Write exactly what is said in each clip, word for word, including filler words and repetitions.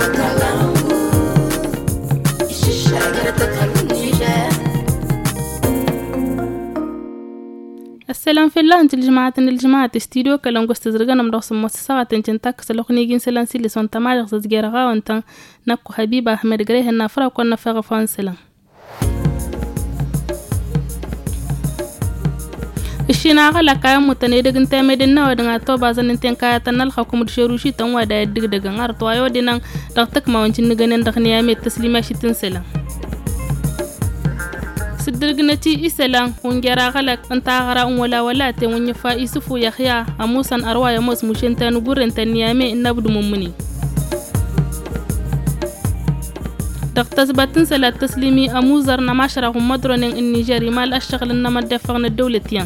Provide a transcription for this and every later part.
السلام في الله انت الجماعة الجماعة استديو كلام قست زرقنا مدرس مؤسسة تنتك سلوخني جين سلان سيلي سون تمارغ زجيرها وانت نكو حبيبة أحمد جريه النافرة وكنا فاغ فان سلام الشينا غلا كايم متنيدغ انت مدينة ودنا تو بازن انت كايا تنال حكومة شروشي تنوا دا دغ دغ نار توايو دينان دغتك ما وانت نغنن دغنيا مي تسليمة شتن سلام سدرغنتي إسلام ونجرا غلق أنت غرا ولا ولا توني فايسفو يخيا أموسن أروايا موس مشنتا نغورن تنيامي نبدو ممني دكتور باتن سلا تسليمي أموزر نماشرة هم مدرن النيجري مال أشتغل إنما دفعنا الدولة تيان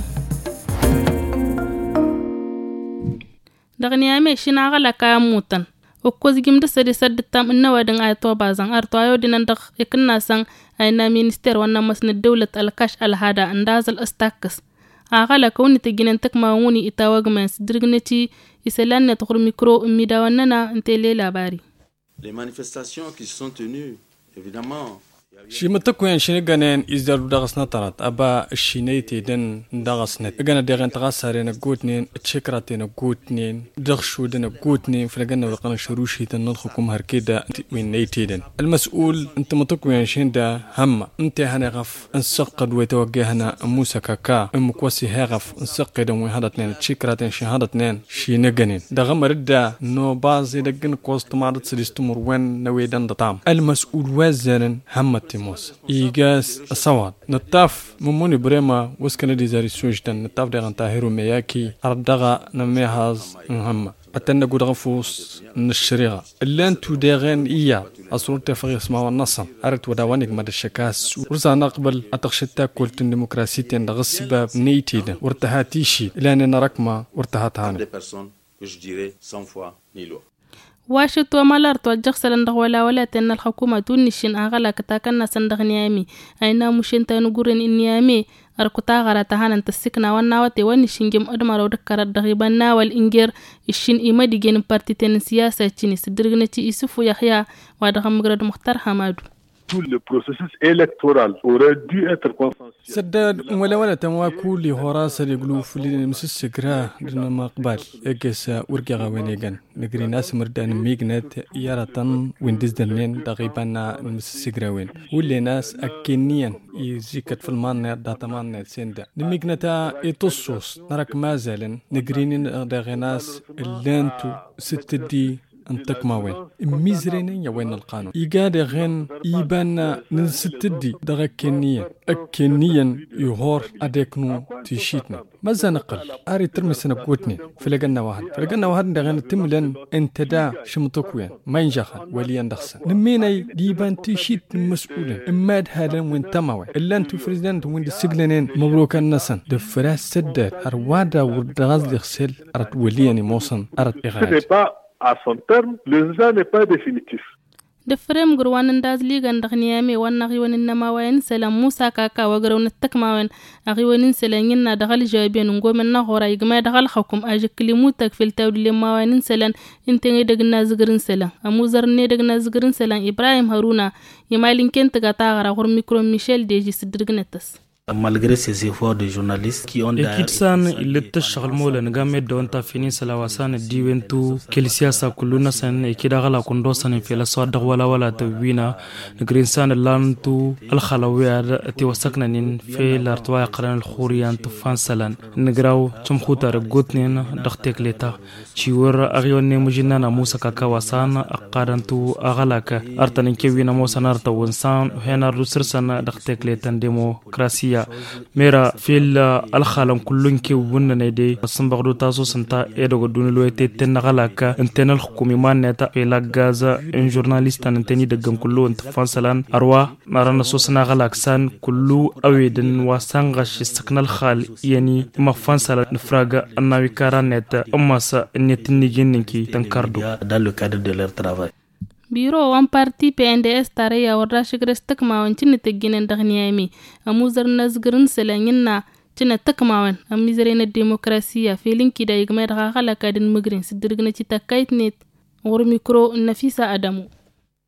دغنيامي شنا غلق كاموتن وكوز جيم دسدي سد تام إنه ودن أي توبازان أرتوايو دينان دغ يكنا سان أينا مينستير وانا مسن الدولة الكاش الهادا انداز الاستاكس أغالا كوني تجينن تكما وني إتاواغ من سدرغنتي إسلان نتغر ميكرو أميدا واننا انتلي لاباري. Les manifestations qui sont tenues, évidemment, شيما تكوين شنغانين إزدارو داغس نطرات أبا الشينيتي دن داغس نت إغانا ديغان تغاسارين قوتنين تشكراتين قوتنين دغشو دن قوتنين فلقانا ولقانا شروشي دن ندخكم هركيدا من نيتي دن المسؤول انت متكوين شين دا هم انت هانا غف انسقد ويتوجهنا موسى كاكا امكوسي هاغف انسقد ويهادتنين تشكراتين شهادتنين شينغانين داغم ردا نو بازي دقن كوست مارد سليستمر وين نويدان دطام المسؤول وازن هم تيموس إيجاس الصواد نتاف مموني بريما وسكنا دي زاري سوجتن نتاف دغان تاهيرو مياكي أردغا نميهاز مهمة أتنا قد غفوس نشريغا اللان تو داغين إيا أصول تفغي اسمه النصم أردت وداوانيك مدى الشكاس ورزا نقبل أتغشتا كولت الديمقراسيتين دغس سباب نيتيدا ورتهاتيشي لأننا نركما ورتهاتانا واشت ومالار توجه سلندغ ولا ولا تن الحكومة تونشين أغلا كتاكنا سندغ نيامي أينا مشين تنقرن النيامي أركتا غرا تهانا تسكنا والناوتي ونشين جم أدمر ودكار الدغيبانا والإنجير الشين إيمادي جين بارتي تن سياسة تشيني سدرغنتي إسفو يحيا وادغ مغرد مختار حمادو. Tout le processus électoral aurait dû être consensuel. سداد ولا ولا تموا كل هراس يقولوا في المسسكرا دنا ما قبل اجس ورقه غوينيغان نغري ناس مردان ميغنت يارتن ويندز دنين تقريبا المسسكرا وين واللي ناس اكنيا يزيكت في المان داتمان سندا الميغنتا يتصوص نراك مازالن نغرين داغناس اللانتو ستدي انتك ماوين ميزرين يا وين القانون يقاد غين يبان نستدي دغا كنيا اكنيا يهور اديكنو تيشيتنا ماذا نقل اري ترمسنا قوتني فلقنا واحد فلقنا واحد دغن تملن انت دا شمتوكوين ما ينجخن وليا ندخسن نميني ديبان تيشيت المسؤولين اماد هذا وين تماوين الا انتو فريزيدنت وين السجلنين مبروك النسن دفراس سداد اروادا ودغاز لغسل ارت ولياني موصن ارت اغراج À son terme, le résultat n'est pas définitif. دفرم غروان داز ليغان دغنيامي ونغي وننما وين سلام موسى كاكا وغرون التكماوين اغي ونن سلانينا دغال جايبين نغومن نغورا يغما دغال حكم اجكلي موتك في التاود لما وين سلان انتي دغنا زغرن سلام اموزر ني دغنا زغرن سلام ابراهيم هارونا يمالين كنت غتا غرا غور ميكرو ميشيل ديجي سدرغنتس malgré ces efforts de journalistes qui ont ekitsan iletta shagal mola ngame don ta fini salawasan diwentu kelisia sa kuluna san ekidagala kundo san fela sawad wala wala tawina ngrinsan lantu al khalawiyar ti wasakna nin fi lartwa qaran al khuriyan tufan salan ngraw chum khutar gotnin dakhtek leta chiwar agyone mujinana musa kakawasan aqarantu agalaka artanin kewina musa narta wansan hena rusirsan dakhtek letan demokrasiya ميرا في الخالم كلن كي وننا دي سنبغدو تاسو سنتا ايدو دونلو تي تنغلاك انتن الحكومي ما نتا في لا غازا ان جورناليست انتني دغم كلو انت فانسلان اروا نارنا سوسنا غلاك سان كلو اويدن واسانغش سكن الخال يعني ما فانسلا نفراغا اناوي كارانيت اماسا نيتني جننكي تنكاردو dans le cadre de leur travail. بيرو وان بارتي بي ان دي اس تاريا ورا شغرستك ماون تشن تجينن دغنيامي اموزر نزغرن سلانينا تشن تكماون اميزرين الديمقراطيه فيلين كيدا يغمر غالا كادن مغرين سدرغنا تي تاكايت نيت ور ميكرو نفيسه ادمو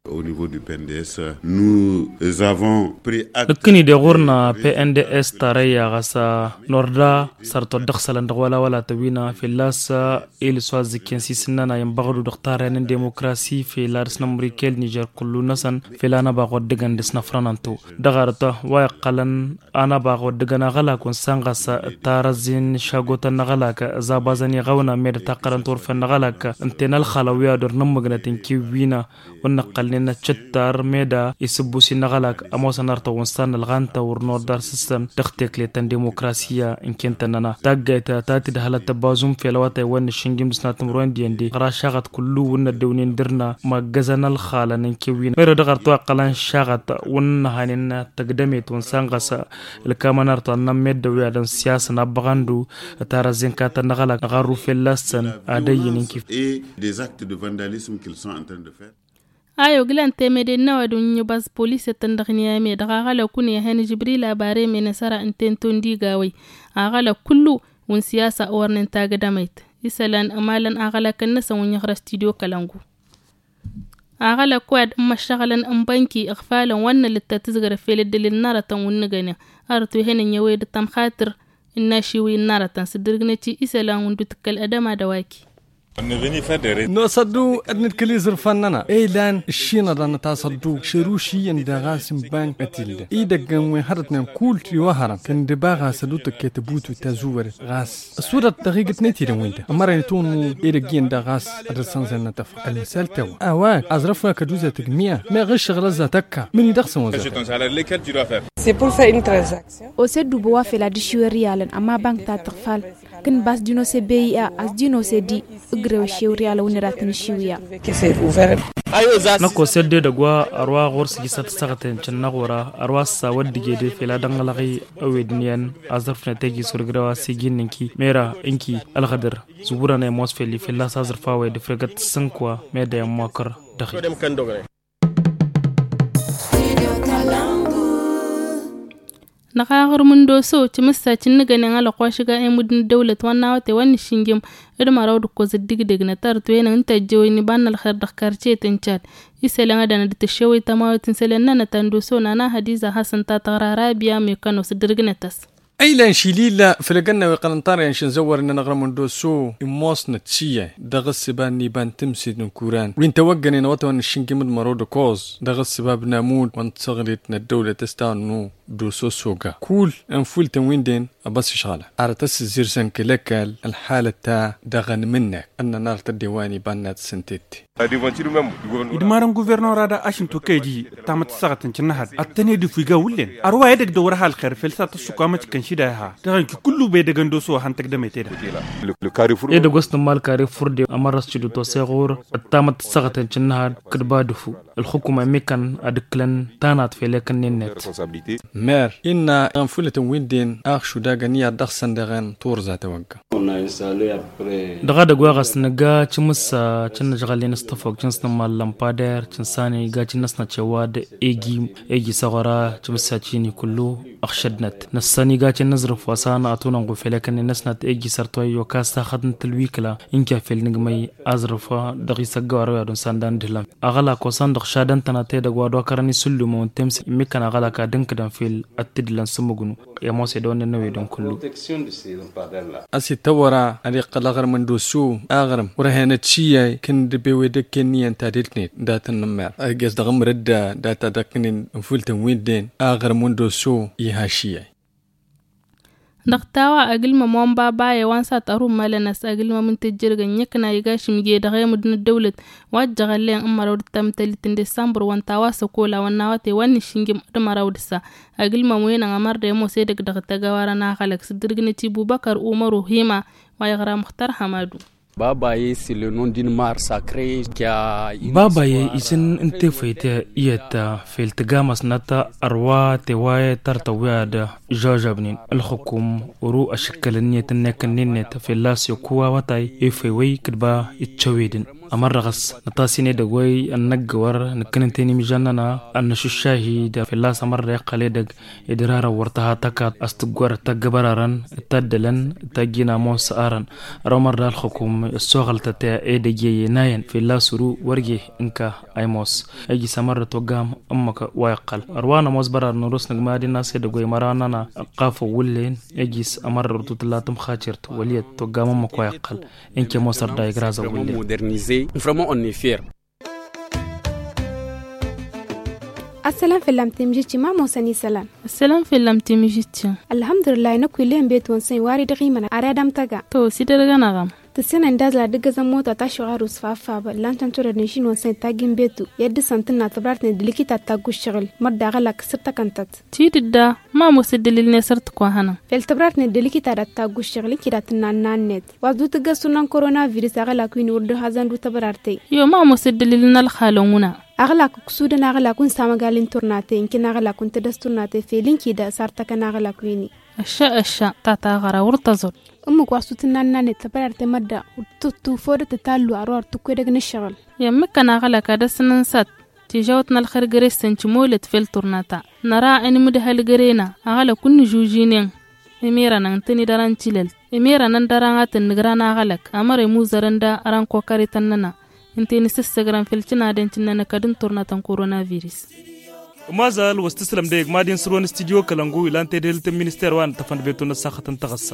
Au niveau du P N D S, nous avons pris acte. لكني دي غورنا P N D S تاريا غسا نوردا سرتو دخسل ولا ولا توينا في لاسا إل سواز كينسي سننا ينبغدو دختارين ديمقراسي في لارس نمريكيل نيجر كلو نسن في لانا باغو دغان دسنا فرانانتو دغارتا ويقلن انا باغو دغنا غلا كون سانغاسا تارزين شاغوتا نغلاك زابازني غونا مير تقرن تور فنغلاك انتنا الخلويا دور نمغنتين كيوينا ونقلنا تشتار ميدا يسبوسي نغلاك اموس نارتو ونستان الغانتا ورنور دار سيستم تختيك لتن ديمقراسيا ان كنتنا تاغيتا تاتي دهلت بازوم في لواتي ون شنجيم سناتم روين دي اندي راشغت كلو ون دونين درنا ما غزنا الخاله نكوين مير دغرتو قلان شغت ون هانين تقدمت ونسانغسا الكامنارتو نمد ويادن سياسه نبغاندو تارزين كاتا نغلاك غارو في اللسن ادين كيف et des actes de vandalisme qu'ils sont en train de faire. ayo gilan temede nawa dun nyubas police tandagniya me daga gala kuni hani jibril bare me nasara intenton digawai agala kullu won siyasa warnen taga damait isalan amalan agala kanna sawun yakhra studio kalangu agala kwad mashagalan an banki ighfalan wannan litatizgar fil dalil naratan won gane artu henin yawe da tam khatir inna shiwi naratan sidirgnati isalan won dutkal adama dawaki نو صدو ادن كليزر فننا ايلان الشينا دانا تصدو شروشي ان دغاسم بان اتيل اي دغن وين حرتنا كول تي وهرا كان دباغا سدوت كتبوت تزور غاس الصوره دقيقه نتي وين امر تون اي دغين دغاس ادرسان زنا تف المسالتو اوا ازرفنا كدوزه تجميع ما غش غلزه تكا من يدخسن وزا c'est pour faire une transaction au set du bois fait la dishuria ama bank ta tfal kin bas dino se beya as dino se di ugrew shiwriya la woniratin shiwiya nako sedde da gwa arwa gorsi gisat sagaten channa gora arwa sa waddige de fela dangalagi awednian azarfna tegi surgrawa siginninki mera inki alghadar zubura ne mosfeli fela sazarfa we de fregat sankwa meda yamakar dakhi naqaaqar mundo so timassa cinniganen ala qwashiga ee mudin dawlad wanaawate wan shingim idma rawd ko zadigdegna tartu ena inta joyni banal khar dakharche tenchat iselanga dana ditashaway tamawatin selenna tandu so nana hadiza hasan ta tarara biya me kano sidirgnatas ايلان شيليلا فلقنا وقلنطار ينشن زور اننا غرم ندوسو اموسنا تشيه دغس باني بان تمسي نكوران وين توقني نواتو ان الشنكي مد مرود كوز دغس باب نامود وان تصغريتنا الدولة تستانو دوسو سوقا كول انفول تنوين دين ابس شغالة ارتس زيرسن كلكال الحالة تا دغن منك ان نار الديواني بانات سنتيتي idmaran gouvernorada ashin to keji tamat sagatan cinahad attane du figa wullen arwa yedek do warhal khair felsa to sukama cikan shida ha taran ki kullu be daga ndo so hantak da mai teda le carrefour e de gost mal carrefour de amaras ci do to segur tamat sagatan cinahad kadba dufu al hukuma mekan adklan tanat felekan net mer inna anfulatan windin akhshu daga niya dakhsan dagan turza tawakka daga da gwa gasnaga cimusa cinna jagalin stafok cinsna mal lampader cinsani ga cinsna cewa da egi egi sagara cimsa cini kullu akhshadnat nasani ga cin nazruf wasana atunan go felekan nasnat egi sartoy yo kasta khadn tilwikla inka fel nigmay azrafa dagi sagawaro ya don sandan dilam agala ko sandak shadan tanate da gwa do karani sullu mon tems mikana agala ka dinkdan fil attidlan sumugunu ya mo se don nawe don kullu asi tawara ali qalagar man dosu agram warahana chiya kin debewe de keniyan tadilni datan namar agas dagam radda data daknin fultan widden agar man dosu ihashiya daqtawa agilma momba baye wansa tarum malanas agilma muntajirgan yakna yigashim ge dagay mudna dawlad wajjagaleen amarawd tamtalitin december wantawa sokola wanawate wani shingim damarawdsa agilma moyena amarde mo sedek daqtaga warana khalak sidirgni ci bubakar umaru hima wayagra mukhtar hamadu Babaye, c'est le nom d'une mare sacrée qui a... Babaye, isin inte feite iyata filtgamas nata arwa tewaye tartawada jajabnin alhukum uru ashkalniyat nekannet filas yokuwa watay ifewi kidba itchawidin أمرغس نتاسيني دقوي النقور نكنتيني مجننا النشوشاهي دا في الله سمر يقالي دق إدرارا ورتها تكات أستقور تقبرارا تدلن تجينا موس آرا رومر دا الحكوم السوغل تتا إيدي جي ناين في الله سرو ورجي إنكا أي موس أجي سمر توقام أمك ويقل أروانا موس برار نروس نقمادي ناسي دقوي مرانانا قافو ولين أجيس أمر رتوت الله تمخاتشرت وليت توقام أمك ويقل إنكي موسر دا يقرازا ولين Vraiment, on est fiers. السلام في اللام تمجيتي ما موسني سلام السلام في اللام تمجيتي الحمد لله نكوي لين بيت ونسين واري دغيمنا ارادم تاغا تو سيدرغا نغام تسنن اندازلا دغزا موتا تاشو عروس فافا لانتن تور نشين ونسين تاغين بيتو يد سنتنا تبرتن دليكيتا تاغو شغل مدا غلك سرتا كانتات تيددا ما مسدلل نسرت كو هنا فل تبرتن دليكيتا تاغو شغل كيداتنا نانيت وادو تغسونن كورونا فيروس غلا كوين ورد هازان دو تبرارتي يو ما مسدلل الخالونا أغلق كسودن أغلق كن سامعالين تورناتي إنكن أغلق كن تدستورناتي فيلين كيدا صارتك أنا أغلق ويني أشياء أشياء تاتا غرا ورتزر أمك واسوتنا ناني تبرر تمدا وتتو فور تتالو أروار تكويدك نشغل يمك أنا أغلق هذا سننسات تجاوتنا الخير جريستن تمولت في التورناتا نرى أن مده الجرينا أغلق كن جوجينين إميرا ننتني داران تلل إميرا نداران تنغرانا أغلق أمر موزرندا أران كوكاري تننا انتي نسستغرام فيلتنا دنتنا نكدن تورناتن كورونا فيروس مازال واستسلم ديك مادين سرون استديو كلانغو الان تدلت المينستير وان تفن بيتنا ساخه تغصى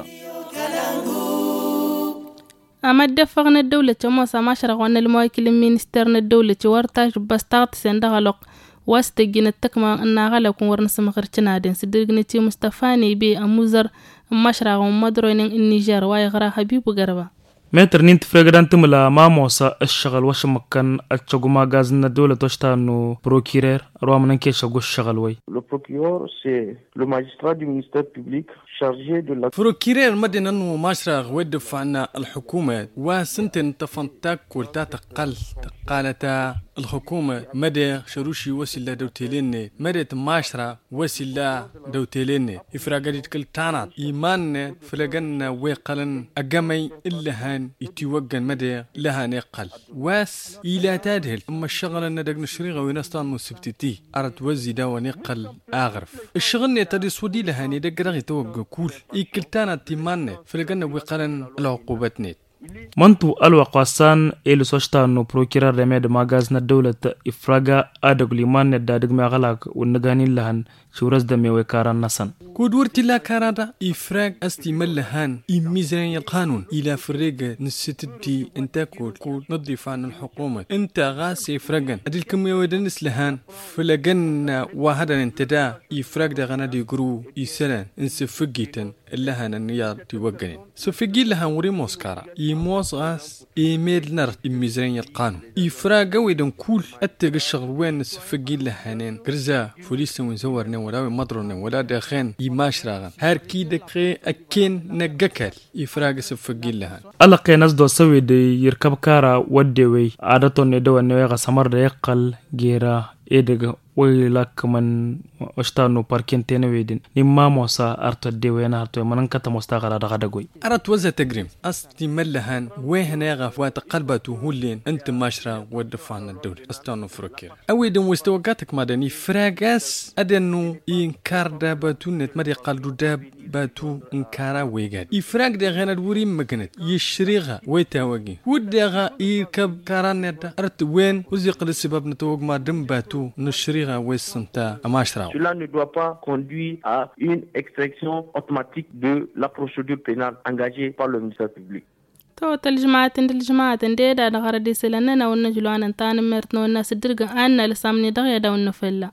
اما دفغنا الدوله ما سماشر غن الموكل المينستير الدوله ورتاج بستات سندغلق واستجين التكما ان غلق ورنس مغرتنا دن سدغنتي مصطفاني بي اموزر مشرع ومدروين النيجر وايغرا حبيب غربا متر نينت فرغدان تملا ما موسى الشغل واش مكان اتشغما غازنا دولة توشتانو بروكيرير روامن كي شغو الشغل وي Le procureur c'est le magistrat du ministère public chargé de la بروكيرير مدينة انو ماشرا ود فانا الحكومة وسنتن تفنتاك ولتا قل قالتا الحكومة مدى شروشي وسيلة دوتيلين مدى ماشرا وسيلة دوتيلين إفراغادي تكل تانات إيمان فلقنا ويقلن أقامي إلا هان يتوقن مدى لها نقل واس إلا تادهل أما الشغل أن دقن الشريغة وينستان مسبتتي أرد وزي دا ونقل آغرف الشغل نتدي سودي لهاني دقرغي توقع كول إيكل تانات تيمان فلقنا ويقلن العقوبات منتو الوقاسان إلو سوشتانو بروكيرار رميد ماغازنا دولة إفراغا آدق ليمان دا دقمي أغلاق ونغانين لهن شورز دمي ويكاران نسان كودور تلا كارادا إفراغ استيمال لهان إميزرين القانون إلى فريق نستدي انتاكو كود نضيف عن الحكومة انت غاسي إفراغان أدي الكمية ودنس لهان فلقن واحدا انتدا إفراغ دا غانا دي قرو إسلان انسفقيتن اللهان النيار تيوقنين سفقي لهان وري موسكارا إيموس غاس إيميل نرد إميزرين القانون إفراغ ويدن كول أتق الشغل وين نسفقي لهانين قرزا فوليس ونزورنا ولا مدرنا ولا داخين يماش راغن هر كي دقي أكين نجكل إفراغ سفقي لهان ألقي نزدو سوي دي يركب كارا وديوي عادتون ندو أنه غسمر يقل جيرا إيدغ ويلاك من اشتانو باركين تنويدين نما موسى ارتو ديوينا ارتو مننكتا مستغرا دغدغوي ارت وزه تجريم استي ملهان وهنا يغف وتقلبته هولين انت ماشرا ودفعنا الدوري استانو فروكير اويدن وستوقاتك مدني فراغاس ادنو انكار داباتو نت مدي قلدو داباتو انكارا ويغاد افراغ دي غنا دوري مكنت يشريغا ويتاوغي ودغا يركب كارانيدا ارت وين وزيق السبب نتوق ما دمباتو نشري Cela ne doit pas conduire à une extraction automatique de la procédure pénale engagée par le ministère public. تو الجماعة الجماعة ديدا دغرا دي سلنا ونجلو أن تان مرتنا الناس درجة أن لسامني دغيا دون نفلا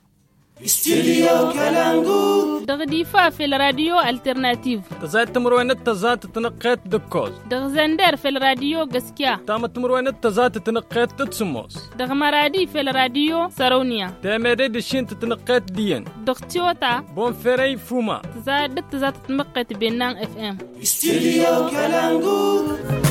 استوديو كالانغو دغديفا في الراديو الترناتيف تزات تمروين تزات تنقيت دكوز دغزندر في الراديو غسكيا تام تمروين تزات تنقيت تتسموس دغمرادي في الراديو سارونيا تامري دشين تنقيت ديان دغتيوتا بون فري فوما تزاد تزات تنقيت بينان اف ام استوديو كالانغو